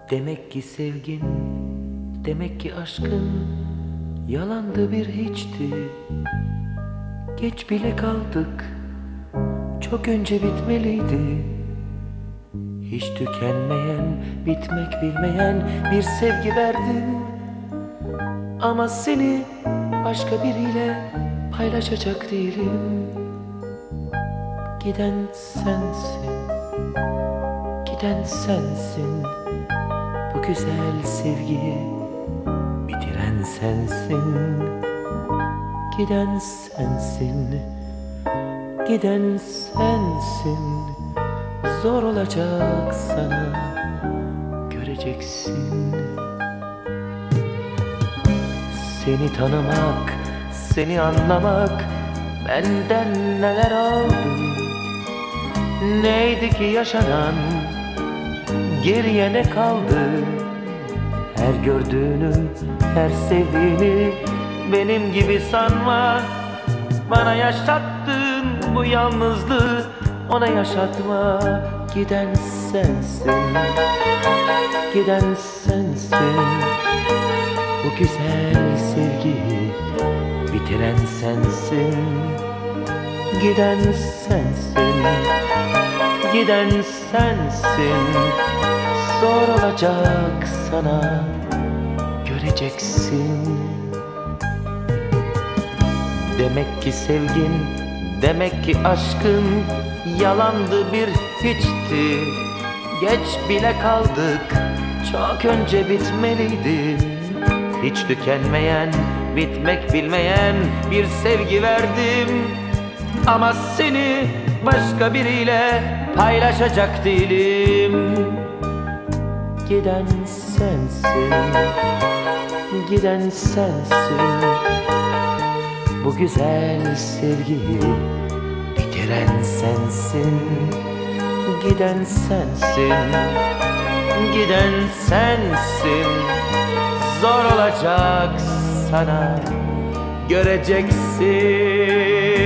Demek ki sevgin, demek ki aşkın yalandı, bir hiçti. Geç bile kaldık, çok önce bitmeliydi. Hiç tükenmeyen, bitmek bilmeyen bir sevgi verdin. Ama seni başka biriyle paylaşacak değilim. Giden sensin, giden sensin. Bu güzel sevgiyi bitiren sensin. Giden sensin, giden sensin. Zor olacak sana, göreceksin. Seni tanımak, seni anlamak benden neler aldı. Neydi ki yaşanan, geriye ne kaldı? Her gördüğünü, her sevdiğini benim gibi sanma. Bana yaşattın bu yalnızlığı, ona yaşatma. Giden sensin, giden sensin. Bu güzel sevgiyi bitiren sensin. Giden sensin, giden sensin. Zor olacak sana, göreceksin. Demek ki sevgin, demek ki aşkın yalandı, bir hiçti. Geç bile kaldık, çok önce bitmeliydi. Hiç tükenmeyen, bitmek bilmeyen bir sevgi verdim. Ama seni başka biriyle paylaşacak değilim. Giden sensin, giden sensin. Bu güzel sevgiyi bitiren sensin. Giden sensin, giden sensin. Zor olacak sana, göreceksin.